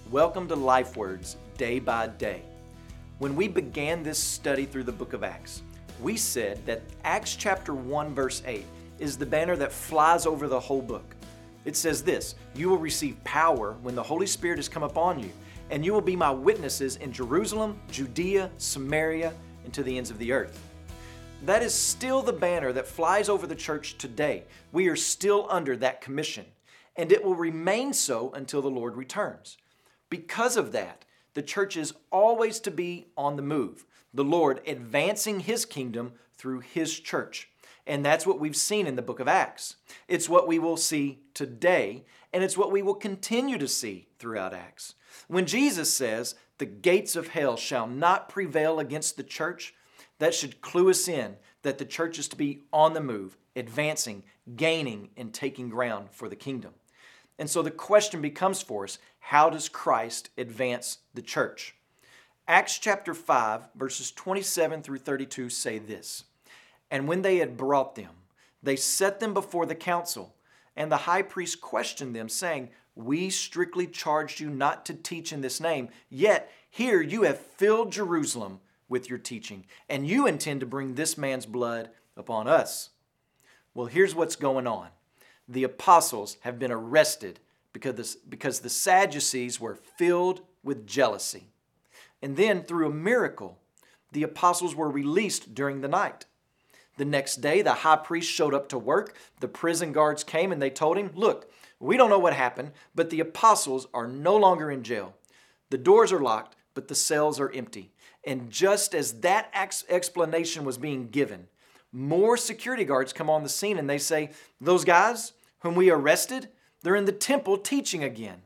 Welcome to Life Words Day by Day. When we began this study through the book of Acts, we said that Acts chapter 1 verse 8 is the banner that flies over the whole book. It says this, "You will receive power when the Holy Spirit has come upon you, and you will be my witnesses in Jerusalem, Judea, Samaria, and to the ends of the earth." That is still the banner that flies over the church today. We are still under that commission, and it will remain so until the Lord returns. Because of that, the church is always to be on the move, the Lord advancing His kingdom through His church. And that's what we've seen in the book of Acts. It's what we will see today, and it's what we will continue to see throughout Acts. When Jesus says, "The gates of hell shall not prevail against the church," that should clue us in that the church is to be on the move, advancing, gaining, and taking ground for the kingdom. And so the question becomes for us, how does Christ advance the church? Acts chapter 5, verses 27 through 32 say this, "And when they had brought them, they set them before the council, and the high priest questioned them, saying, 'We strictly charged you not to teach in this name, yet here you have filled Jerusalem with your teaching, and you intend to bring this man's blood upon us.'" Well, here's what's going on. The apostles have been arrested because the Sadducees were filled with jealousy. And then through a miracle, the apostles were released during the night. The next day, the high priest showed up to work. The prison guards came and they told him, "Look, we don't know what happened, but the apostles are no longer in jail. The doors are locked, but the cells are empty." And just as that explanation was being given, more security guards come on the scene and they say, "Those guys whom we arrested, they're in the temple teaching again."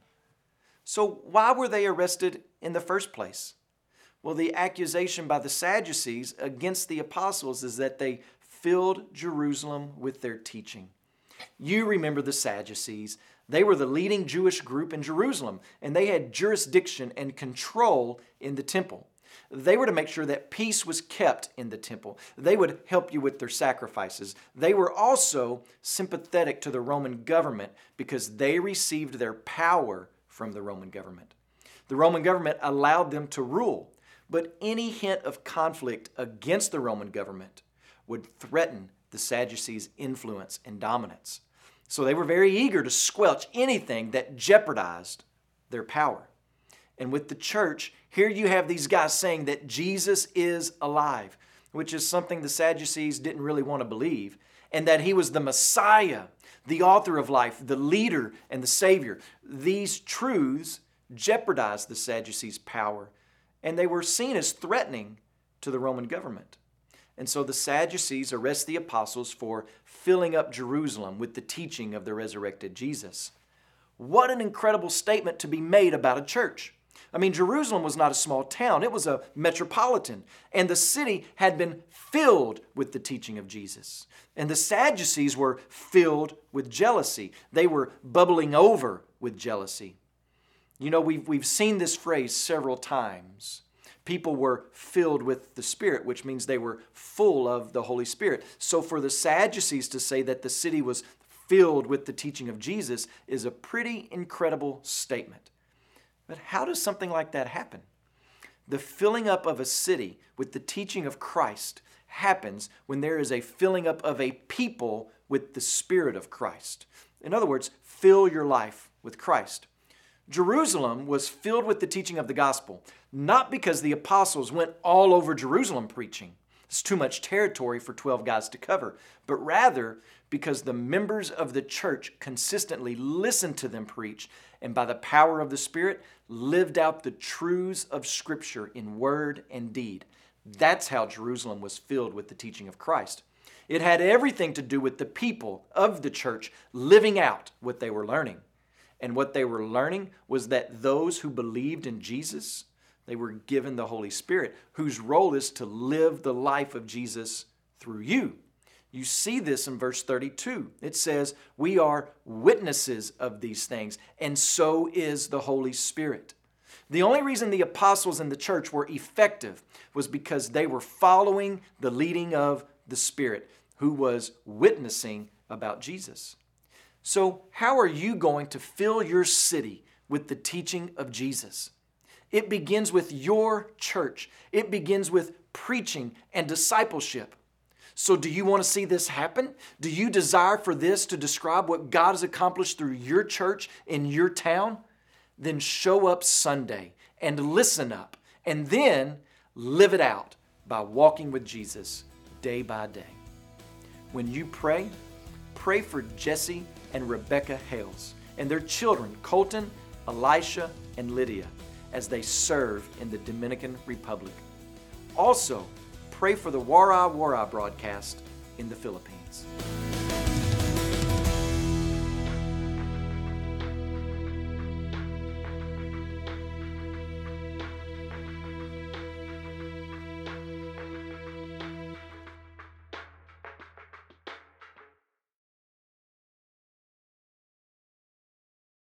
So why were they arrested in the first place? Well, the accusation by the Sadducees against the apostles is that they filled Jerusalem with their teaching. You remember the Sadducees. They were the leading Jewish group in Jerusalem, and they had jurisdiction and control in the temple. They were to make sure that peace was kept in the temple. They would help you with their sacrifices. They were also sympathetic to the Roman government because they received their power from the Roman government. The Roman government allowed them to rule, but any hint of conflict against the Roman government would threaten the Sadducees' influence and dominance. So they were very eager to squelch anything that jeopardized their power. And with the church, here you have these guys saying that Jesus is alive, which is something the Sadducees didn't really want to believe, and that He was the Messiah, the author of life, the leader, and the Savior. These truths jeopardized the Sadducees' power, and they were seen as threatening to the Roman government. And so the Sadducees arrest the apostles for filling up Jerusalem with the teaching of the resurrected Jesus. What an incredible statement to be made about a church. I mean, Jerusalem was not a small town. It was a metropolitan, and the city had been filled with the teaching of Jesus. And the Sadducees were filled with jealousy. They were bubbling over with jealousy. You know, we've seen this phrase several times. People were filled with the Spirit, which means they were full of the Holy Spirit. So for the Sadducees to say that the city was filled with the teaching of Jesus is a pretty incredible statement. But how does something like that happen? The filling up of a city with the teaching of Christ happens when there is a filling up of a people with the Spirit of Christ. In other words, fill your life with Christ. Jerusalem was filled with the teaching of the gospel, not because the apostles went all over Jerusalem preaching. It's too much territory for 12 guys to cover, but rather because the members of the church consistently listened to them preach and by the power of the Spirit lived out the truths of Scripture in word and deed. That's how Jerusalem was filled with the teaching of Christ. It had everything to do with the people of the church living out what they were learning. And what they were learning was that those who believed in Jesus, they were given the Holy Spirit, whose role is to live the life of Jesus through you. You see this in verse 32. It says, "We are witnesses of these things, and so is the Holy Spirit." The only reason the apostles in the church were effective was because they were following the leading of the Spirit, who was witnessing about Jesus. So how are you going to fill your city with the teaching of Jesus. It begins with your church. It begins with preaching and discipleship. So do you want to see this happen? Do you desire for this to describe what God has accomplished through your church in your town? Then show up Sunday and listen up, and then live it out by walking with Jesus day by day. When you pray, pray for Jesse and Rebecca Hales and their children, Colton, Elisha, and Lydia, as they serve in the Dominican Republic. Also, pray for the Wara Wara broadcast in the Philippines.